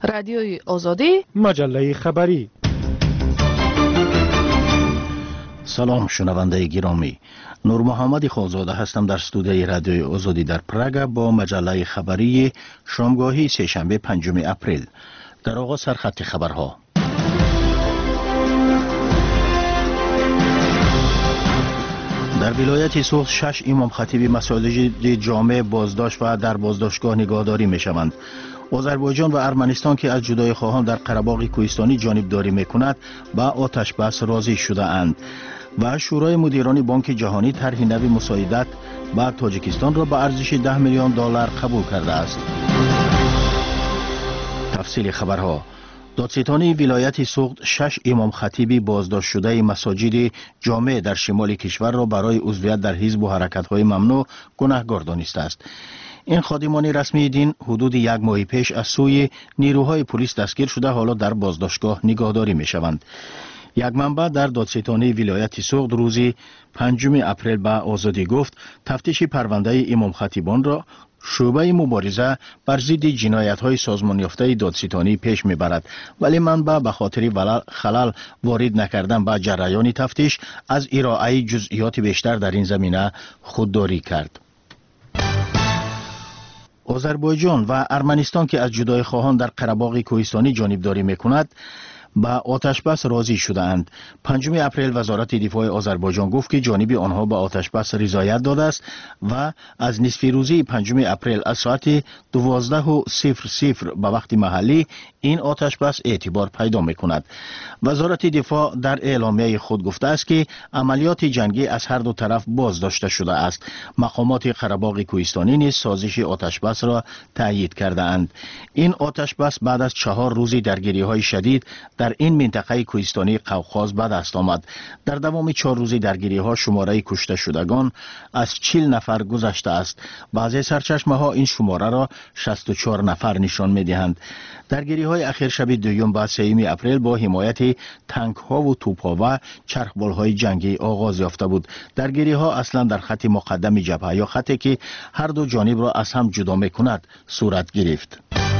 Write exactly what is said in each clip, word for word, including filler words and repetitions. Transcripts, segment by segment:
رادیوی آزادی، مجله خبری. سلام شنونده گرامی، نور محمد خوزاده هستم در استودیوی رادیوی آزادی در پراگ با مجله خبری شامگاهی سه‌شنبه پنجم اپریل. در آغاز سرخط خبرها. در ولایت سوخت شش امام خطیب مساجد جامع بازداشت و در بازداشتگاه نگهداری می شوند. آذربایجان و ارمنستان که از جدای خواهان در قره‌باغ کوهستانی جانبداری میکند با آتش بس راضی شده اند و شورای مدیران بانک جهانی طرح نوی مساعدت با تاجیکستان را به ارزش ده میلیون دلار قبول کرده است. تفصیل خبرها. دادستانی ولایت سوخت شش امام خطیب بازداشت شده مساجد جامع در شمال کشور را برای عضویت در حزب و حرکت‌های ممنوع گناهکار دانسته است. این خادمان رسمی دین حدود یک ماه پیش از سوی نیروهای پلیس دستگیر شده حالا در بازداشتگاه نگهداری می شوند. یک منبع در دادستانی ولایت سوخت روز پنجم اپریل به آزادی گفت تفتیش پرونده امام خطیبان را شعبه مبارزه بر ضد جنایت‌های سازمان یافته دادستانی پیش می‌برد، ولی منبع به خاطر خلل وارد نکردن به جریان تفتیش از ارائه جزئیات بیشتر در این زمینه خودداری کرد. آذربایجان و ارمنستان که از جدای خواهان در قره‌باغ کوهستانی جانبداری می‌کند با آتش بس راضی شده اند. پنجم اپریل وزارت دفاع آذربایجان گفت که جانب آنها به آتش بس رضایت داده است و از نصف روزی پنجم اپریل از ساعت دوازده و صفر صفر به وقت محلی این آتش بس اعتبار پیدا می‌کند. وزارت دفاع در اعلامیه خود گفته است که عملیات جنگی از هر دو طرف بازداشته شده است. مقامات قره‌باغ کوهستانی نیز سازش آتش بس را تایید کرده اند. این آتش بس بعد از چهار روز درگیری‌های شدید در این منطقه کوهستانی قوقاز به دست آمد. در دوام چهار روز درگیری‌ها شماره کشته شدگان از چهل نفر گذشته است. بعضی سرچشمه‌ها این شماره را شصت و چهار نفر نشان می‌دهند. درگیری‌های اخیر شب دوم با سوم اپریل با حمایت تانک‌ها و توپ‌ها و چرخبال‌های جنگی آغاز یافته بود. درگیری‌ها اصلا در خط مقدم جبهه یا خطی که هر دو جانب را از هم جدا می‌کند صورت گرفت.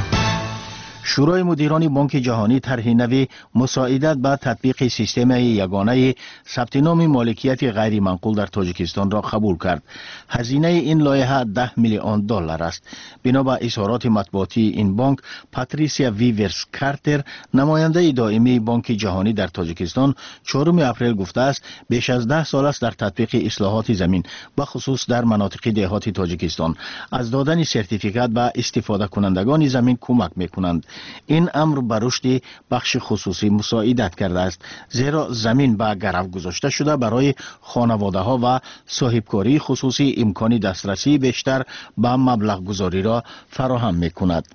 شورای مدیران بانک جهانی طرح نوی مساعدت به تطبیق سیستم یگانه ثبت نام مالکیت غیر منقول در تاجیکستان را قبول کرد. هزینه این لایحه ده میلیون دلار است. بنا به اظهارات مطبوعاتی این بانک، پاتریسیا ویورس کارتر، نماینده دائمی بانک جهانی در تاجیکستان، چهارم اپریل گفته است بیش از ده سال است در تطبیق اصلاحات زمین به خصوص در مناطق دهاتی تاجیکستان از دادن سرتیفیکات به استفاده کنندگان زمین کمک می‌کنند. این امر بر رشد بخش خصوصی مساعدت کرده است، زیرا زمین به گرو گذاشته شده برای خانواده ها و صاحبکاری خصوصی امکان دسترسی بیشتر به مبلغ گذاری را فراهم می کند.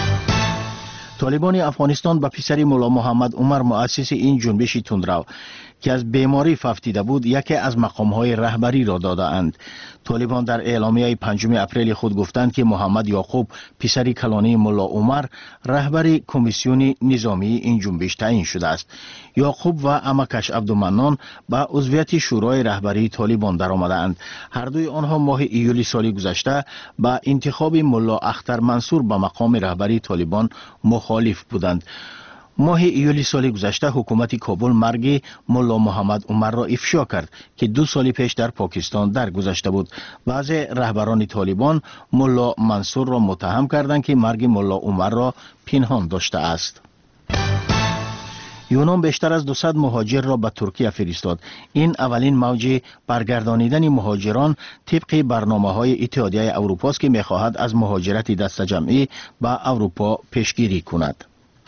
طالبان افغانستان به پسر مولا محمد عمر مؤسس این جنبش تندرو که از بیماری فوتیده بود یکی از مقام‌های رهبری را داده اند. طالبان در اعلامیه پنجم اپریل خود گفتند که محمد یعقوب پسر کلانی مولا عمر رهبر کمیسیون نظامی این جنبش تعیین شده است. یعقوب و عمکش عبدالمنان به عضویت شورای رهبری طالبان درآمدند. هر دوی آنها ماه ایول سال گذشته با انتخاب مولا اختر منصور به مقام رهبری طالبان مخالف بودند. ماه ایول سال گذشته حکومت کابل مرگ مولا محمد عمر را افشا کرد که دو سال پیش در پاکستان درگذشته بود. بعضی رهبران طالبان مولا منصور را متهم کردند که مرگ مولا عمر را پنهان داشته است. یونان بیشتر از دویست مهاجر را به ترکیه فرستاد. این اولین موج برگردانیدن مهاجران طبق برنامه‌های اتحادیه اروپا است که می‌خواهد از مهاجرت دسته‌جمعی به اروپا پیشگیری کند.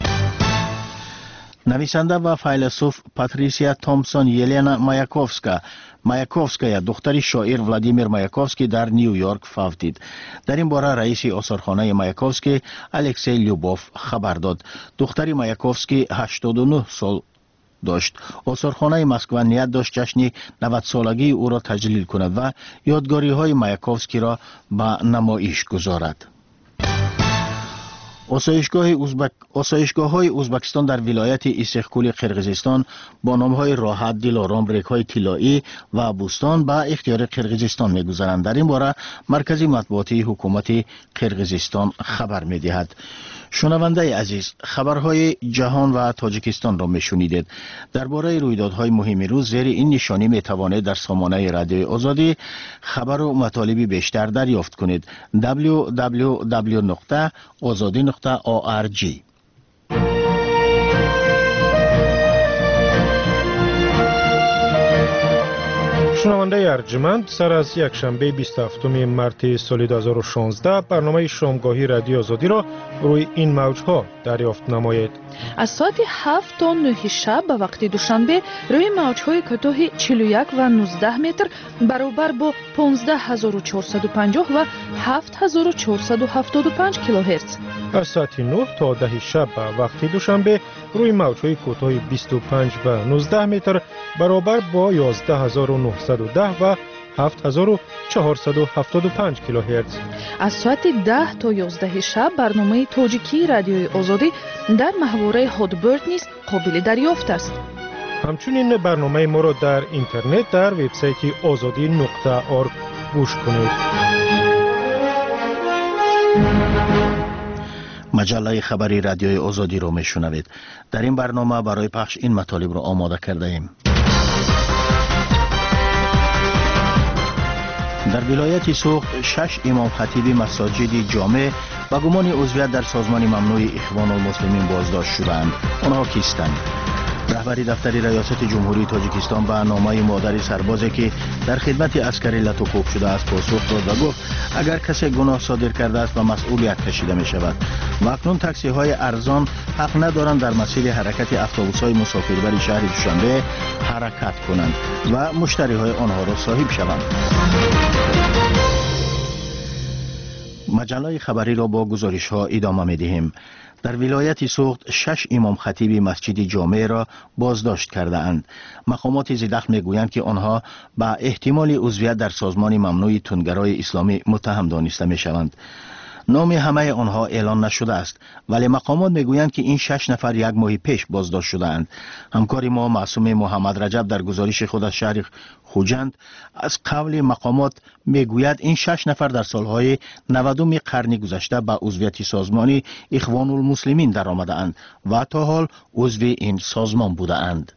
نویسنده و فیلسوف پاتریسیا تومسون یلینا مایاکوفسکا مایاکوفسکایا دختر شاعر ولادیمیر مایاکوفسکی در نیویورک فوتید. در این باره رئیس آثارخانه مایاکوفسکی الکسی لیوبوف خبر داد. دختر مایاکوفسکی هشتاد و نه سال داشت. آثارخانه مسکو نیت داشت جشن نود سالگی او را تجلیل کند و یادگاری های مایاکوفسکی را به نمایش گذارد. آسایشگاه ازبک آسایشگاه های ازبکستان در ولایت استقلال قرقیزستان با نام های راحت، دلارام، ریک های طلایی و بوستان به اختیار قرقیزستان می‌گذارند. در این باره مرکز مطبوعاتی حکومت قرقیزستان خبر می‌دهد. شنونده عزیز، خبرهای جهان و تاجیکستان را میشنیدید. درباره رویدادهای مهم روز زیر این نشانی میتوانید در سامانه رادیوی آزادی خبر و مطالب بیشتر دریافت کنید. دبلیو دبلیو دبلیو نقطه آزادی نقطه او آر جی. شنونده ارجمند، سر از یک شنبه بیست و هفتم مارس سال دو هزار و شانزده برنامه شامگاهی رادیو آزادی را روی این موجها دریافت نمایید. از ساعت هفت تا نه شب به وقت دوشنبه روی موجهای کوتاه چهل و یک و نوزده متر برابر با پانزده هزار و چهارصد و پنجاه و هفت هزار و چهارصد و هفتاد و پنج کیلوهرتز. از ساعت نه تا ده شب به وقت دوشنبه روی موجهای کوتاه بیست و پنج و نوزده متر برابر با یازده هزار و نهصد و ده و هفت هزار و چهارصد و هفتاد و پنج کیلوهرتز. از ساعت ده تا یازده شب برنامه تاجیکی رادیوی آزادی در محوره هادبرد نیز قابل دریافت است. همچنین برنامه ما را در اینترنت در وبسایت آزادی نقطه اورگ گوش کنید. مجله خبری رادیوی آزادی را میشنوید. در این برنامه برای پخش این مطالب را آماده کرده ایم. در ولایت سوخت شش امام خطیب مساجد جامع با گمان عضویت در سازمان ممنوع اخوان المسلمین بازداشت شدند. آنها کیستند؟ رهبری دفتر ریاست جمهوری تاجیکستان به نامه مادر سربازی که در خدمت عسکری لطوکوب شده است پاسخ داد و گفت اگر کسی گناه صادر کرده است و مسئولیت کشیده می شود. و اکنون تاکسی های ارزان حق ندارند در مسیر حرکت اتوبوس های مسافربر شهر دوشنبه حرکت کنند و مشتری های آنها را صاحب شوند. مجله خبری را با گزارش ها ادامه می دهیم. در ولایت سوخت شش امام خطیب مسجد جامع را بازداشت کرده اند. مقامات ذی‌دخل می گویند که آنها با احتمال عضویت در سازمان ممنوع تندگرای اسلامی متهم دانسته می شوند. نام همه آنها اعلان نشده است، ولی مقامات میگویند که این شش نفر یک ماه پیش بازداشت شده‌اند. همکار ما معصوم محمد رجب در گزارش خود از شهر خوجند از قول مقامات میگوید این شش نفر در سالهای نودم قرن گذشته به عضویت سازمان اخوان المسلمین درآمده‌اند و تا حال عضو این سازمان بوده‌اند.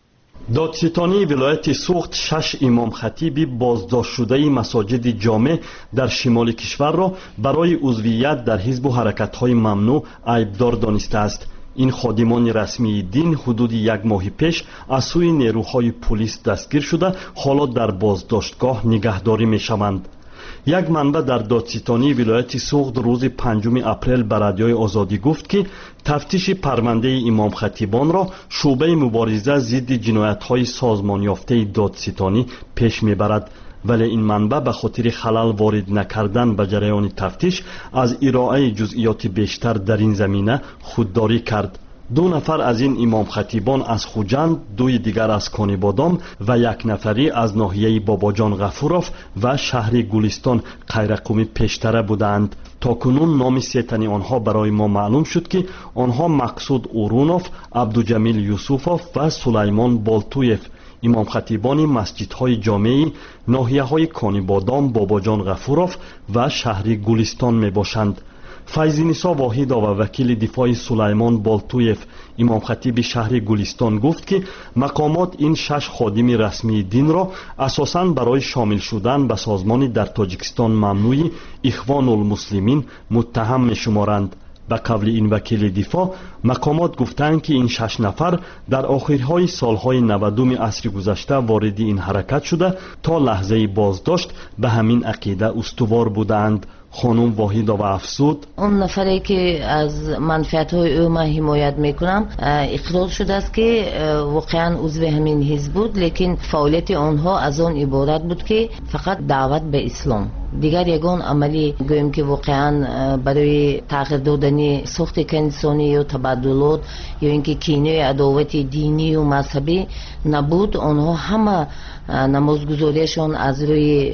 دادستانی ولایت سوخت شش امام خطیب بازداشت شده مساجد جامع در شمال کشور را برای عضویت در حزب و حرکت‌های ممنوع عیبدار دانسته است. این خادمان رسمی دین حدود یک ماه پیش از سوی نیروهای پلیس دستگیر شده حالا در بازداشتگاه نگهداری می‌شوند. یک منبع در دادستانی ولایت سوخت روز پنجم اپریل به رادیوی آزادی گفت که تفتیش پرونده امام خطیبان را شعبه مبارزه ضد جنایت‌های سازمان یافته دادستانی پیش میبرد، ولی این منبع به خاطر خلل وارد نکردن به جریان تفتیش از ارائه جزئیات بیشتر در این زمینه خودداری کرد. دو نفر از این امام خطیبان از خوجند، دوی دیگر از کانیبادام و یک نفری از ناحیه باباجان غفوروف و شهر گلستان قیرقومی پیشتره بودند. تا کنون نام سه تن آنها برای ما معلوم شد که آنها مقصود اورونوف، عبدوجمیل یوسوفوف و سلیمان بالتویف امام خطیبان مسجدهای جامعی ناحیه های کانیبادام، باباجان غفوروف و شهر گلستان می باشند. فیض‌نسا واحدا و وکیل دفاع سلیمان بالتویف امام خطیب شهر گلستان گفت که مقامات این شش خادم رسمی دین را اساساً برای شامل شدن به سازمان در تاجیکستان ممنوع اخوان المسلمین متهم می شمارند. به قول این وکیل دفاع مقامات گفتند که این شش نفر در آخرهای سالهای نودم عصر گذشته وارد این حرکت شده تا لحظه بازداشت به همین عقیده استوار بودند. خانم واحدا و افسود اون نفری که از منفعت های او من حمایت میکنم اقرار شده است که واقعا عضو همین حزب بود، لیکن فعالیت آنها از آن عبارت بود که فقط دعوت به اسلام، دیگر یگان عملی گویم که واقعا برای تغییر دادن ساخت انسانی یا تبادلات یا اینکه کینه عداوت دینی و مذهبی نبود. آنها همه نمازگزاریشان از روی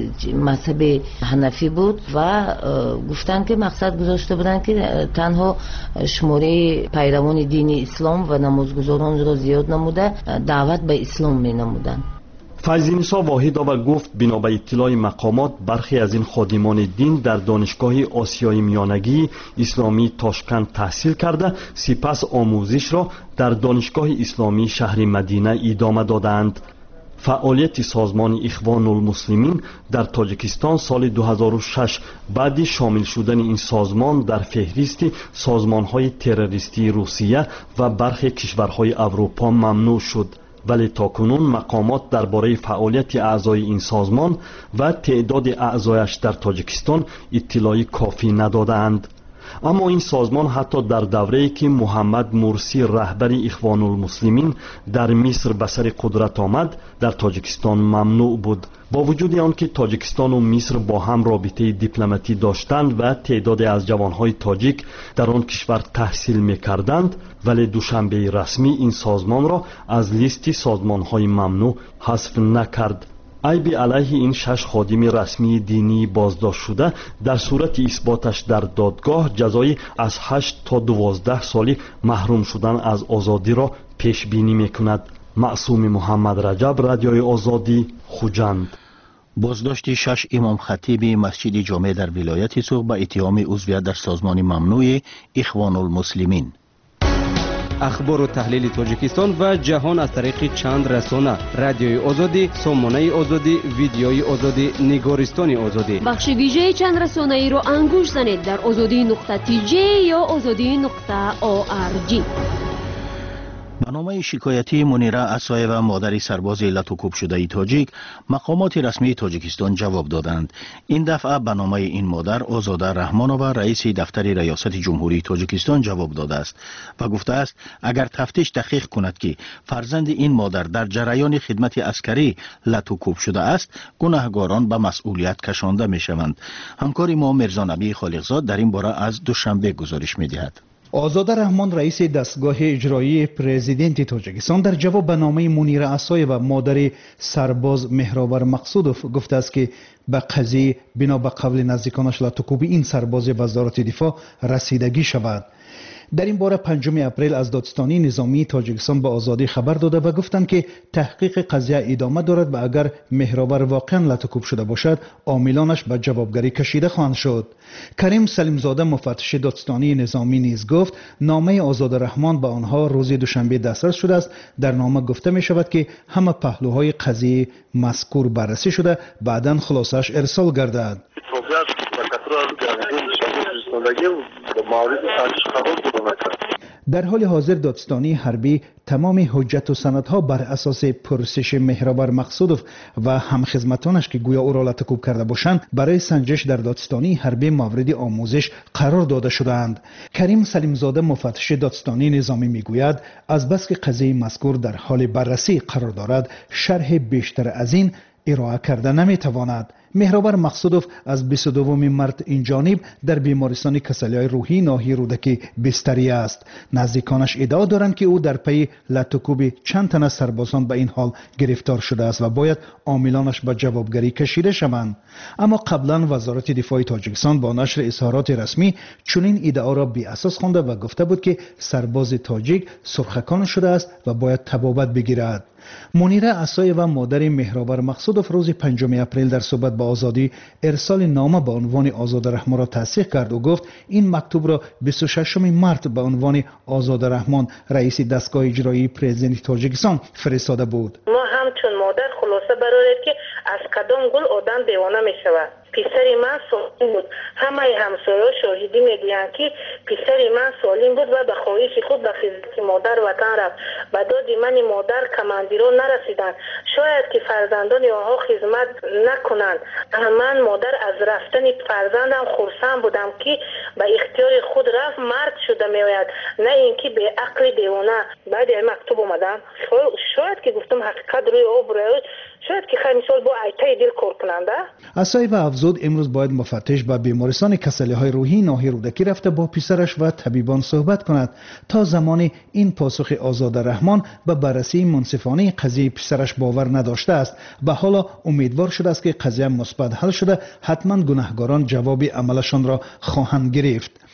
مذهب حنفی بود و گفتند که مقصد گذاشته بودند که تنها شماره پیروان دین اسلام و نمازگزاران را زیاد نموده دعوت به اسلام می نمودند. فیض‌نسا واحدова گفت بنا به اطلاع مقامات برخی از این خادمان دین در دانشگاه آسیای میانگی اسلامی تاشکند تحصیل کرده سپس آموزش را در دانشگاه اسلامی شهر مدینه ادامه دادند. فعالیت سازمان اخوان المسلمین در تاجیکستان سال دو هزار و شش بعد شامل شدن این سازمان در فهرست سازمان‌های تروریستی روسیه و برخی کشورهای اروپا ممنوع شد، ولی تاکنون مقامات درباره فعالیت اعضای این سازمان و تعداد اعضایش در تاجیکستان اطلاعی کافی ندادند. اما این سازمان حتی در دوره‌ای که محمد مرسی رهبر اخوان المسلمین در مصر به سر قدرت آمد در تاجیکستان ممنوع بود. با وجود آنکه تاجیکستان و مصر با هم رابطه دیپلماتی داشتند و تعدادی از جوانهای تاجیک در آن کشور تحصیل می‌کردند، ولی دوشنبه رسمی این سازمان را از لیست سازمان‌های ممنوع حذف نکرد. عیب علیه این شش خادم رسمی دینی بازداشت شده در صورت اثباتش در دادگاه جزای از هشت تا دوازده سالی محروم شدن از آزادی را پیش بینی میکند. معصوم محمد رجب، رادیوی آزادی، خوجند. بازداشت شش امام خطیب مسجد جامع در ولایت سوق به اتهام عضویت در سازمان ممنوع اخوان المسلمین. اخبار و تحلیل تاجیکستان و جهان از طریق چند رسانه: رادیوی آزادی، سامانه آزادی، ویدیوی آزادی، نگارستان آزادی. بخش ویژه چند رسانه ای را انگوش زنید در آزادی نقطه تی جی یا آزادی نقطه او آر جی. به نامه شکایتی منیره عصایه مادر سرباز لتوکوب شده تاجیک مقامات رسمی تاجیکستان جواب دادند. این دفعه به نامه این مادر آزاده رحمانووا رئیس دفتر ریاست جمهوری تاجیکستان جواب داده است و گفته است اگر تفتیش تحقیق کند که فرزند این مادر در جریان خدمت عسکری لتوکوب شده است، گناهکاران به مسئولیت کشانده می شوند. همکار ما مرزا نبی خالقزاد در این باره از دوشنبه گزارش می دهد. آزاده رحمان رئیس دستگاه اجرایی پرزیدنت تاجیکستان در جواب به نامه منیره عصایه و مادر سرباز مهرآور مقصودوف گفته است که به قضیه بنا به قول نزدیکانش لتوکوب این سرباز وزارت دفاع رسیدگی شود. در این باره پنجم اپریل از دادستانی نظامی تاجیکستان به آزادی خبر داده و گفتند که تحقیق قضیه ادامه دارد و اگر مهرآور واقعا لتوکوب شده باشد عاملانش به جوابگری کشیده خواهند شد. کریم سلیمزاده مفتش دادستانی نظامی نیز گفت نامه آزاده رحمان به آنها روز دوشنبه دسترس شده است. در نامه گفته می شود که همه پهلوهای قضیه مذکور بررسی شده بعداً خلاصش ارسال گردد. در حال حاضر دادستانی حربی تمام حجت و سندها بر اساس پرسش مهرآور مقصودوف و همخدمتانش که گویا او را لتوکوب کرده باشند برای سنجش در دادستانی حربی مورد آموزش قرار داده شدند. کریم سلیمزاده مفتش دادستانی نظامی میگوید از بس که قضیه مذکور در حال بررسی قرار دارد شرح بیشتر از این ارائه کرده نمیتواند. مهرآور مقصودوف از بیست و دوم مارس این جانب در بیمارستان کسلی‌های روحی ناحیه رودکی بستری است. نزدیکانش ادعا دارند که او در پی لتوکوب چند تن از سربازان به این حال گرفتار شده است و باید عاملانش به جوابگری کشیده شوند. اما قبلا وزارت دفاع تاجیکستان با نشر اظهارات رسمی چنین ادعا را بی اساس خوانده و گفته بود که سرباز تاجیک سرخکان شده است و باید تبابت بگیرد. منیره عصایه و مادر مهرآور مقصودوف روز پنجم اپریل در صحبت با آزادی ارسال نامه به عنوان آزاده رحمان را تصدیق کرد و گفت این مکتوب را بیست و ششم مارس به عنوان آزاده رحمان رئیس دستگاه اجرایی پرزیدنت تاجیکستان فرستاده بود. ما همچون مادر خلاصه برآورد که از کدام گل آدم دیوانه می شود. پسری من سالم بود. همه همسایه‌ها شاهدی میگویند که پسری من سالم بود و به خواهش خود به خدمت مادر وطن رفت. به داد من مادر کماندیران نرسیدند. شاید که فرزندان آنها خدمت نکنند. من مادر از رفتن فرزندم خرسند بودم که به اختیار خود رفت مرد شده میآید، نه اینکه به عقل دیوانه. بعد این مکتوب اومدم شاید که گفتم حقیقت روی آب روی شاید که خیلی مثال با ایته دل کار کننده. عصای و افزود امروز باید مفتش به بیمارستان کسلی‌های روحی ناحیه رودکی رفته با پسرش و طبیبان صحبت کند تا زمان این پاسخ آزاده رحمان به بررسی منصفانه قضیه پسرش باور نداشته است و حالا امیدوار شده است که قضیه مثبت حل شده حتما گناهکاران جواب عملشان را خواهند گرفت.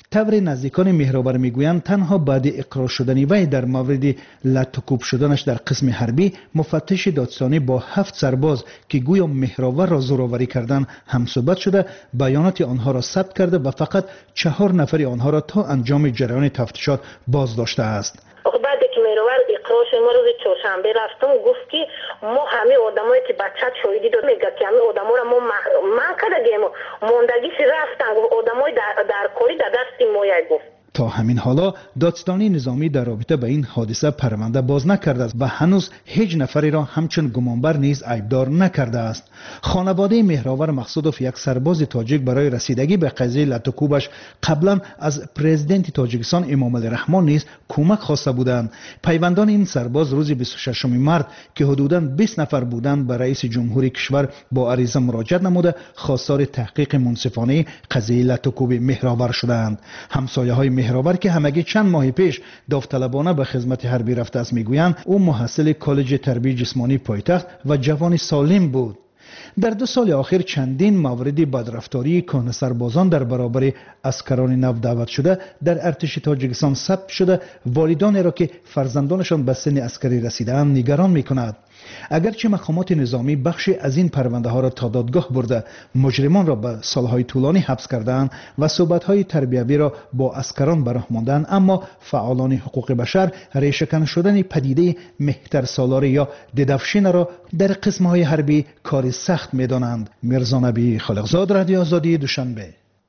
طور نزدیکان مهرآور میگویند تنها بعد اقرار شدن وی در مورد لطوکوب شدنش در قسم حربی، مفتش دادستانی با هفت سرباز که گویا مهرآور را زورآوری کردند همصحبت شده، بیانات آنها را ثبت کرده و فقط چهار نفر آنها را تا انجام جریان تفتیشات بازداشته است. بعدی که مهرآور اقرار شد، ما روز چهارشنبه رفتم گفت که ما همه آدمایی که بچه شاهدی داد میگه که همه آدما را ما من کردیم، موندگیش رفتن، آدمای در در کاری در دست ما گفت. تا همین حالا دادستانی نظامی در رابطه به این حادثه پرونده باز نکرده است و هنوز هیچ نفری را همچون گمانبر نیز عیبدار نکرده است. خانواده مهرآور مقصودوف، یک سرباز تاجیک، برای رسیدگی به قضیه لطوکوبش قبلا از پرزیدنت تاجیکستان امام علی رحمان نیز کمک خواسته بودند. پیوندان این سرباز روز بیست و ششم مارس که حدوداً بیست نفر بودند به رئیس جمهوری کشور با عریضه مراجعه نموده خواستار تحقیق منصفانه قضیه لطوکوب مهرآور شدند. همسایه‌های مهرآور که همگی چند ماه پیش داوطلبانه به خدمت حربی رفته است میگویند او محصل کالج تربیت جسمانی پایتخت و جوان سالم بود. در دو سال آخر چندین مورد بدرفتاری کهنه سربازان در برابر عسکران نو دعوت شده در ارتش تاجیکستان ثبت شده، والدانی را که فرزندانشان به سن عسکری رسیده‌اند نگران می‌کند. اگرچه مقامات نظامی بخشی از این پرونده ها را تا دادگاه برده مجرمان را به سالهای طولانی حبس کردند و صحبت‌های تربیوی را با عسکران براه ماندند، اما فعالان حقوق بشر ریشه‌کن شدن پدیده مهترسالاری یا ددفشین را در قسم‌های حربی کار سخت می‌دانند. میرزا نبی خالقزاد، رادیو آزادی، دوشنبه.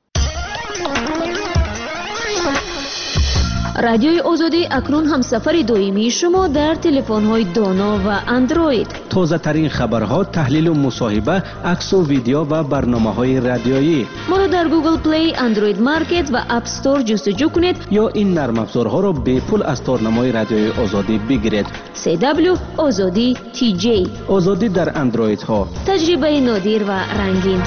رادیوی آزادی اکنون همسفر دائمی شما در تلفن‌های دانا و اندروید. تازه ترین خبرها، تحلیل و مصاحبه، عکس و ویدیو و برنامه‌های رادیویی. ما را در گوگل پلی، اندروید مارکت و اپ استور جستجو کنید یا این نرم افزارها را به پول از تارنمای رادیوی آزادی بگیرید. سی دبلیو آزادی تی جی. آزادی در اندروید ها. تجربه نادر و رنگین.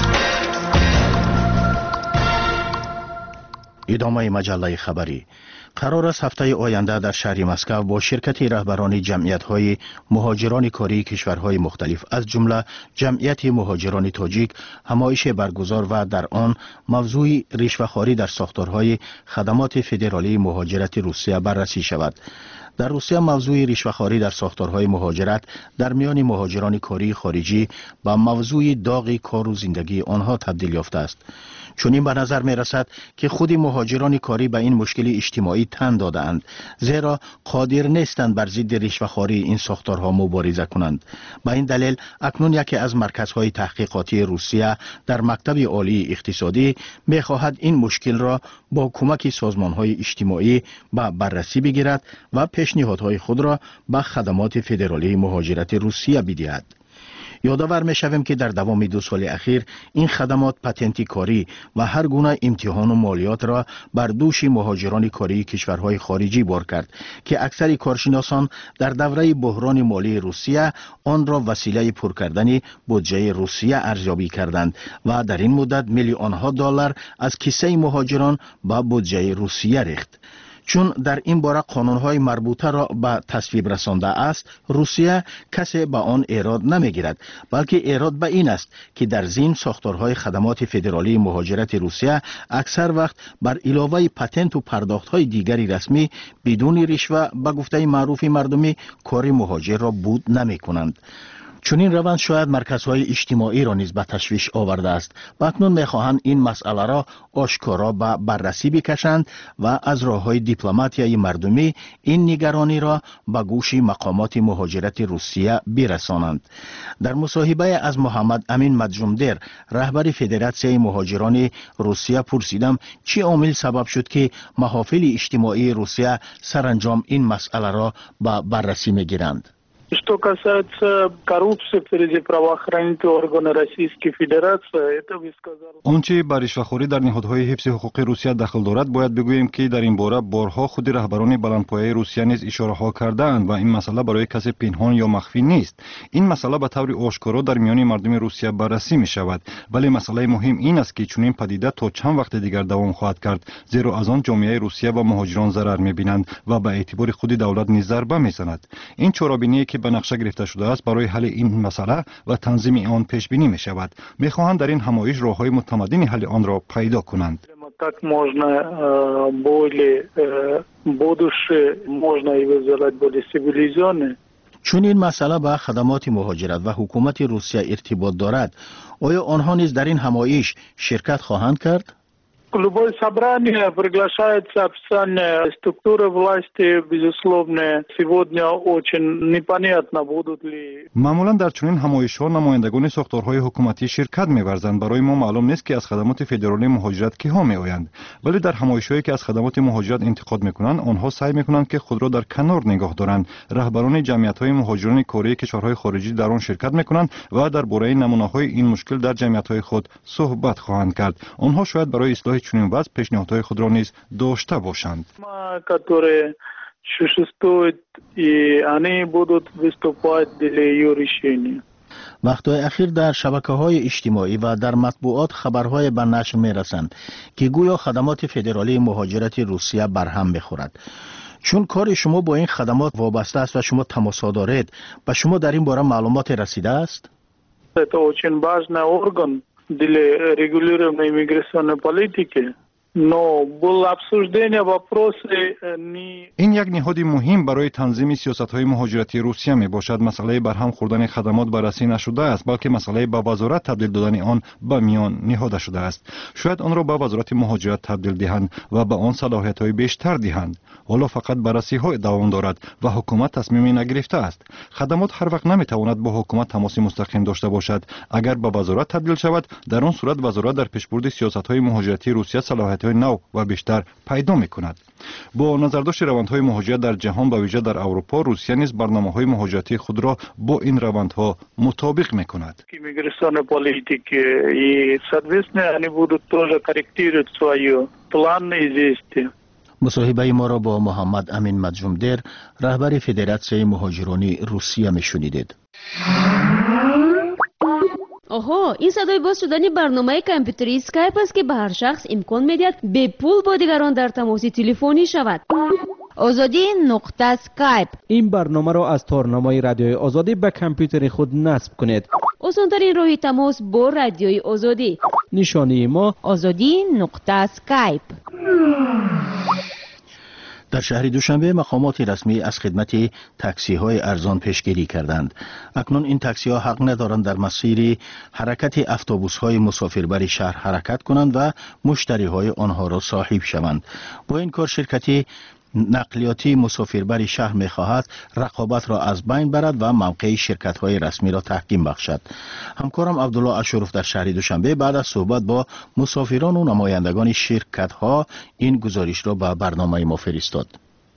ادامه مجله خبری. قرار است هفته آینده در شهر مسکو با شرکت رهبران جمعیت‌های مهاجران کاری کشورهای مختلف از جمله جمعیت مهاجران تاجیک همایش برگزار و در آن موضوع رشوه‌خواری در ساختارهای خدمات فدرالی مهاجرت روسیه بررسی شود. در روسیه موضوع رشوه‌خواری در ساختارهای مهاجرت در میان مهاجران کاری خارجی به موضوع داغ کار و زندگی آنها تبدیل یافته است. چنین به نظر می رسد که خود مهاجران کاری به این مشکل اجتماعی تن داده‌اند، زیرا قادر نیستند بر ضد رشوه‌خواری این ساختارها مبارزه کنند. به این دلیل اکنون یکی از مرکزهای تحقیقاتی روسیه در مکتب عالی اقتصادی می خواهد این مشکل را با کمک سازمانهای اجتماعی به بررسی بگیرد و پیشنهادهای خود را به خدمات فدرالی مهاجرت روسیه بدهد. یادآور می شویم که در دوام دو سال اخیر این خدمات پتنتی کاری و هر گونه امتحان و مالیات را بر دوش مهاجران کاری کشورهای خارجی بار کرد که اکثر کارشناسان در دوره بحران مالی روسیه آن را وسیله پر کردن بودجه روسیه ارزیابی کردند و در این مدت میلیون ها دلار از کیسه مهاجران به بودجه روسیه ریخت. چون در این باره قانونهای مربوطه را به تصویب رسانده است، روسیه کسی به آن ایراد نمیگیرد، بلکه ایراد به این است که در ضمن ساختارهای خدمات فدرالی مهاجرت روسیه اکثر وقت بر علاوه پتنت و پرداختهای دیگری رسمی بدون رشوه به گفته معروف مردمی کار مهاجر را بود نمی کنند. چون این روند شاید مرکزهای اجتماعی را نیز به تشویش آورده است و اکنون می‌خواهند این مسئله را آشکارا به بررسی بکشند و از راه‌های دیپلماتیای مردمی این نگرانی را به گوش مقامات مهاجرت روسیه برسانند. در مصاحبه از محمد امین مجمدر، رهبر فدراسیای مهاجران روسیه، پرسیدم چه عامل سبب شد که محافل اجتماعی روسیه سرانجام این مسئله را به بررسی می‌گیرند. Что касается коррупции среди правоохранительных органов Российской Федерации, это вы сказали. آنچه بر رشوه‌خواری در نهادهای حفظ حقوق روسیه دخل دارد، باید بگوییم که در این باره بارها خود رهبران بلندپایه روسیه نیز اشاره‌ها کردند و این مسئله برای کسی پنهان یا مخفی نیست. این مسئله به طور آشکارا در میان مردم روسیه بررسی می شود، ولی مسئله مهم این است که چنین پدیده تا چند وقت دیگر دوام خواهد کرد، زیرا از آن جامعه روسیه و مهاجران ضرر می‌بینند و به اعتبار خود دولت نیز ضربه می‌زند. این چاره‌بینی که به نقشه گرفته شده است برای حل این مسئله و تنظیم آن پیش بینی می شود. می خواهند در این همایش راه‌های متمدن حل آن را پیدا کنند. как можно э, более э, будущее можно его сделать более цивилизованным. چون این مسئله با خدمات مهاجرت و حکومت روسیه ارتباط دارد، آیا آنها نیز در این همایش شرکت خواهند کرد؟ Любое собрание приглашается официальная структура власти, безусловно, сегодня очень непонятно, будут ли... معمولا در چنین همایش‌ها نمایندگان ساختارهای حکومتی شرکت می‌ورزند. برای ما معلوم نیست که از خدمات فدرالی مهاجرت کی‌ها می‌آیند، ولی در همایش‌هایی که از خدمات مهاجرت انتقاد می‌کنند، آنها سعی می‌کنند که خود را در کنار نگاه دارند. رهبران جمعیت‌های مهاجران کره کشورهای خارجی در آن شرکت می‌کنند و درباره نمونه‌های این مشکل در جمعیت‌های خود صحبت خواهند کرد. آنها شاید برای اصلاح چنین وضع پیشنهادهای خود را نیز داشته باشند. которые существуют, и они будут выступать для ее решения. وقتهای اخیر در شبکه‌های اجتماعی و در مطبوعات خبرهای به نشر می‌رسند که گویا خدمات فدرالی مهاجرت روسیه برهم می‌خورد. چون کار شما با این خدمات وابسته است و شما تماس دارید، به شما در این باره معلومات رسیده است؟ Это очень важный орган для регулирования иммиграционной политики. Но было обсуждение вопросы не... این یک نهاد مهم برای تنظیم سیاست‌های مهاجرتی روسیه میباشد. مسئله برهم خوردن خدمات بررسی نشده است، بلکه مسئله به وزارت تبدیل دادن آن به میان نهاده شده است. شاید آن را به وزارت مهاجرت تبدیل دهند و به آن صلاحیت‌های بیشتر دهند. حالا فقط بررسی‌های دوام دارد و حکومت تصمیمی نگرفته است. خدمات هر وقت نمیتواند با حکومت تماس مستقیم داشته باشد. اگر به وزارت تبدیل شود، در آن صورت وزارت در پیشبرد سیاست‌های مهاجرتی روسیه صلاحیت نو و بیشتر پیدا می‌کند. با نظرداشت روندهای مهاجرت در جهان و ویژه در اروپا، روسیه نیز برنامه‌های مهاجرتی خود را با این روندها مطابق می‌کند. Иммиграционной политики и, соответственно, они будут тоже корректировать свои планы и действия. مصاحبه ما را با محمد امین مجومدر، رهبر فدراسیون مهاجرانی روسیه می‌شنیدید. آها، این صدای باز شدن برنامه کامپیوتری اسکایپ است که به هر شخص امکان می‌دهد به پول با دیگران در تماس تلفنی شود. آزادی نقطه اسکایپ. این برنامه را از تارنامه رادیوی آزادی به کامپیوتر خود نصب کنید. آسان‌ترین راه تماس با رادیوی آزادی. نشانی ما آزادی نقطه اسکایپ. در شهر دوشنبه مقامات رسمی از خدمت تاکسی های ارزان پیشگیری کردند. اکنون این تاکسی ها حق ندارند در مسیر حرکت اتوبوس های مسافربر شهر حرکت کنند و مشتری های آنها را صاحب شوند. با این کار شرکتی نقلیاتی مسافربر شهر می خواهد رقابت را از بین برد و موقع شرکت های رسمی را تحکیم بخشد. همکارم عبدالله اشرف در شهر دوشنبه بعد از صحبت با مسافران و نمایندگان شرکت ها این گزارش را به برنامه ما فرستاد.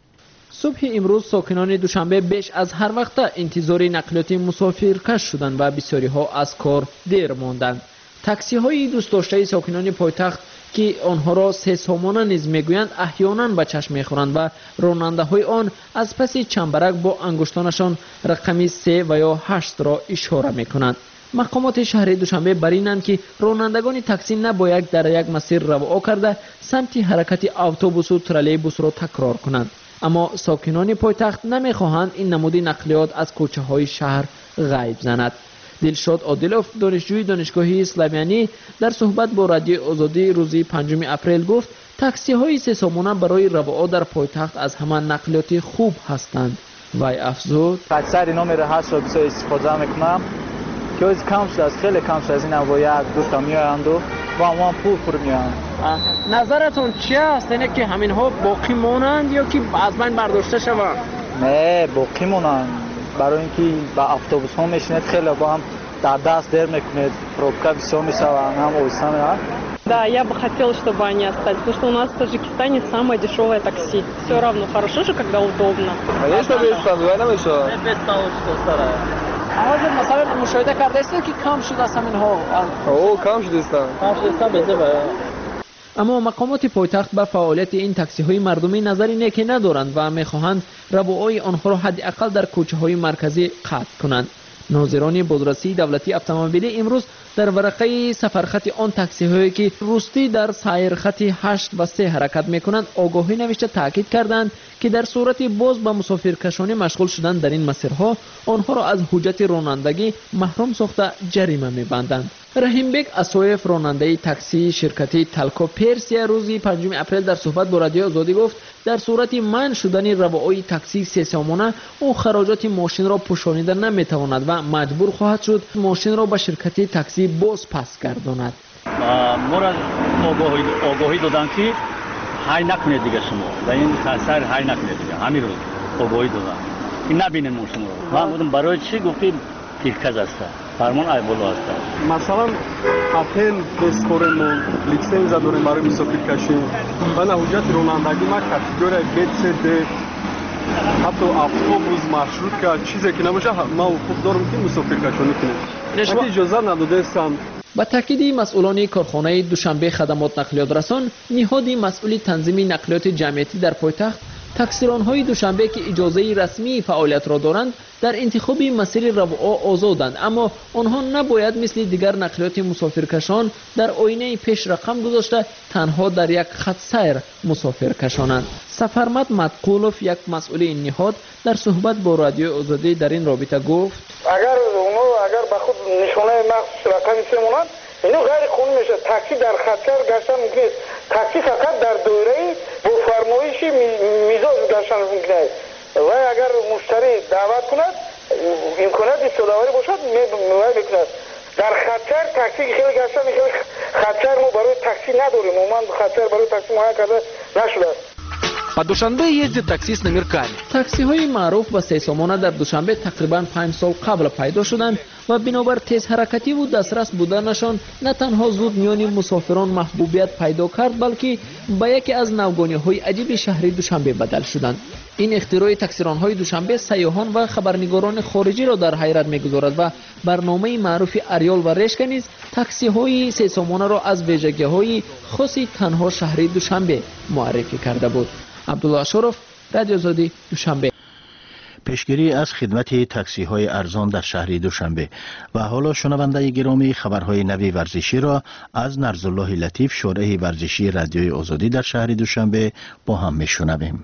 صبح امروز ساکنان دوشنبه بیش از هر وقت انتظار نقلیاتی مسافرکش شدند و بسیاری ها از کار دیر ماندند. تاکسی های دوست داشته ساکنان پایتخت که آنها را سه سامانه نیز میگویند احیانا به چشم میخورند و راننده های آن از پس چنبرک با انگشتانشان رقمی سه و یا هشت را اشاره میکنند. مقامات شهر دوشنبه بر اینند که رانندگان تاکسی نباید در یک مسیر روا کرده سمت حرکت اتوبوس و ترالیبوس را تکرار کنند. اما ساکنان پایتخت نمیخواهند این نمود نقلیات از کوچه های شهر غیب زند. دلشاد عادلوف دانشجوی دانشگاه اسلامیانی در صحبت با رادیو آزادی روز پنجم اپریل گفت تاکسی های سه سامانه برای رفاه در پایتخت از همان نقلیات خوب هستند. وی افزود اکثر اینا میره هشت را بسیار استفاده میکنم که از کم شده از خیلی کم شده از این با یک دو تا میآیند و با ما پول پر میآیند. نظرتون چیه است؟ اینه که همین ها باقی مانند یا که از بین برداشته شوند؟ نه باقی مانند، برای اینکه با اتوبوس ها میشینید خیلی با هم در دست دیر میکنید، пробка بسیار میشود، هم اویسا میاد. Да, я бы хотела, чтобы они остались, потому что у нас в Таджикистане самое дешевое такси. Все равно хорошо же, когда удобно. Конечно, без стандарта ничего. Без стандарта. حاضر مثلا مشاهده کرده است که کم شده است همین ها. اوه کم شده است. کم شده است بده. اما مقامات پایتخت به فعالیت این تاکسی های مردمی نظری نیکی ندارند و میخواهند ربوهای آنها را حداقل در کوچه های مرکزی قطع کنند. ناظران بازرسی دولتی اتومبیلی امروز در ورقه سفرخط آن تاکسی هایی که روستی در سایر خط هشت و سه حرکت میکنند آگاهی نوشته تاکید کردند که در صورت باز به مسافرکشانی مشغول شدن در این مسیرها آنها را از حجت رانندگی محروم ساخته جریمه میبندند. رحیمبک اسویف راننده تاکسی شرکتی تالکو پرسیا روزی پنجم اپریل در صحبت با رادیو آزادی گفت در صورت منع شدن روائای تاکسی سه سامانه او خراجات ماشین را پوشانیده نمیتواند و مجبور خواهد شد ماشین را به شرکتی تاکسی باز پس گرداند. ما را آگاهی آگاهی دادند که های نکنید دیگه شما و این خسر های نکنید دیگه همین روز آگاهی دادند این نبینید ماشین رو. من بودم برای چی گفتیم تیکز است فرمان ای بالا است. مثلا اپل دستورمون لیسنس داریم برای مسافرکشی و نه حجت رانندگی ما کاتگوری بیت سد حتی اتوبوس مارشروت که چیزی که نباشه ما خوب دارم که مسافرکشی نکنیم. اجازه نداده استم. با تاکید مسئولان کارخانه دوشنبه خدمات نقلیات رسان نهاد مسئول تنظیم نقلیات جمعیتی در پایتخت تاکسیران‌های دوشنبه که اجازه رسمی فعالیت را دارند در انتخاب مسیر رواع آزادند، اما آنها نباید مثل دیگر نقلیات مسافرکشان در آینه پیش رقم گذاشته تنها در یک خط سیر مسافر کشانند. سفرمت مدقولوف یک مسئول این نهاد در صحبت با رادیو آزادی در این رابطه گفت اگر اونو اگر به خود نشانه مخصوص رقم سمونند اینو غیر قانونی میشه. تاکسی در خط سیر گشتن ممکن است. تاکسی فقط در دوره با فرمایش میزان گشتن ممکن است و اگر مشتری دعوت کند امکانات استفاده باشد میوای بکند. در خط سیر تاکسی خیلی گشتن خیلی خط سیر ما برای تاکسی نداریم. عموما خط سیر برای تاکسی مهیا کرده نشده است. По Душанбе ездит таксист номерками. تاکسی های معروف و سه سامانه در دوشنبه تقریبا پنج سال قبل پیدا شدند و بنابر تیز حرکتی و دسترس بودنشان نه تنها زود میان مسافران محبوبیت پیدا کرد بلکه به یکی از نوگانی‌های عجیب شهری دوشنبه بدل شدند. این اختراع تاکسیران‌های دوشنبه سیاحان و خبرنگاران خارجی را در حیرت می‌گذارد و برنامه معروف اریال و رشک نیز تاکسی‌های سه سامانه را از ویژگی‌های خاصی تنها شهری دوشنبه معرفی کرده بود. عبدالله شرف، رادیو آزادی، دوشنبه. پیشگیری از خدمت تاکسی های ارزان در شهر دوشنبه. و حالا شنونده گرامی خبرهای نوی ورزشی را از نرزالله لطیف شارح ورزشی رادیوی آزادی در شهر دوشنبه با هم میشنویم.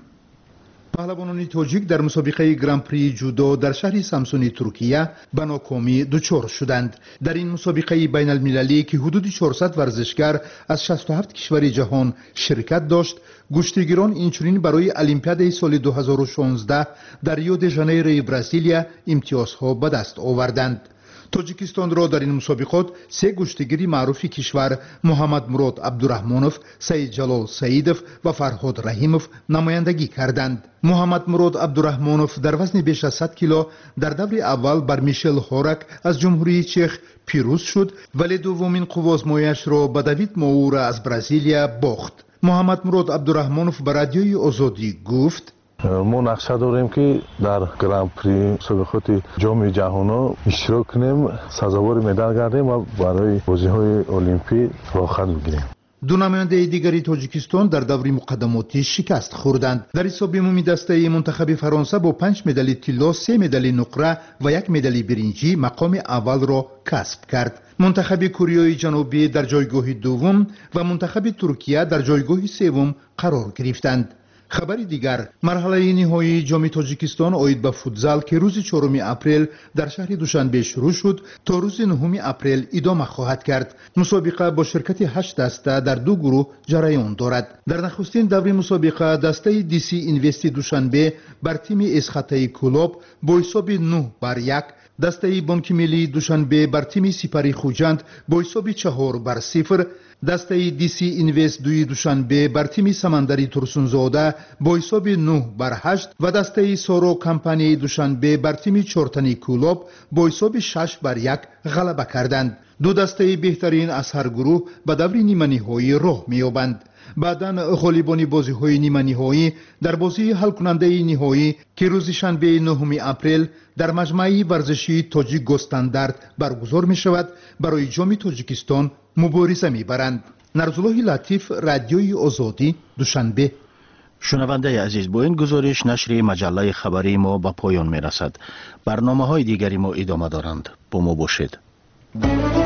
پهلوانان تاجیک در مسابقه گران پری جودو در شهر سامسونی ترکیه به ناکامی دچار شدند. در این مسابقه بین المللی که حدود چهارصد ورزشگر از شصت و هفت کشور جهان شرکت داشت، گشتیگیران اینچنین برای المپیاد سال دو هزار و شانزده در ریو دی ژانیرو برزیلیا امتیازها به دست آوردند. تاجیکستان را در این مسابقات سه گشتیگیری معروف کشور محمد مراد عبدالرحمانوف، سید جلال سعیدوف و فرهاد رحیموف نمایندگی کردند. محمد مراد عبدالرحمانوف در وزن بیش از صد کیلو در دور اول بر میشل هورک از جمهوری چخ پیروز شد ولی دومین قوازمایش را به دیوید ماور از برزیلیا باخت. محمد مراد عبدالرحمانوف به رادیوی آزادی گفت ما نقشه داریم که در گران پری مسابقات جام جهانی اشتراک کنیم، سزاوار مدال گردیم و برای بازی‌های المپیک راه خط بگیریم. دو نماینده دیگری تاجیکستان در دور مقدماتی شکست خوردند. در حساب عمومی دسته منتخب فرانسه با پنج مدال طلا، سه مدال نقره و یک مدال برنجی مقام اول را کسب کرد. منتخب کره جنوبی در جایگاه دوم و منتخب ترکیه در جایگاه سوم قرار گرفتند. خبر دیگر، مرحله نهایی جام تاجیکستان آید به فوتزال که روز چهارم اپریل در شهر دوشنبه شروع شد تا روز نهم اپریل ادامه خواهد کرد. مسابقه با شرکت هشت دسته در دو گروه جریان دارد. در نخستین دور مسابقه دسته دی سی اینوست دوشنبه بر تیم اسخطه کلوب با حساب نه بر یک، دسته بانک ملی دوشنبه بر تیم سپری خوجند با حساب چهار بر صفر، دسته دی سی اینوست دوی دوشنبه بر تیم سمندری ترسونزاده با حساب نه بر هشت و دسته سارو کمپانی دوشنبه بر تیم چورتنی کلوب با حساب شش بر یک غلبه کردند. دو دسته بهترین از هر گروه به دور نیمه نهایی راه می‌یابند. بعداً غالبان بازی‌های نیمه نهایی در بازی حل کننده نهایی که روز شنبه نهم اپریل در مجمع ورزشی تاجیک گستاندارد برگزار می‌شود برای جام تاجیکستان مبارزه می‌برند. نرزالله لطیف، رادیوی آزادی، دوشنبه. شنونده عزیز، با این گزارش نشر مجله خبری ما به پایان می‌رسد. برنامه‌های دیگری ما ادامه دارند. با ما باشید.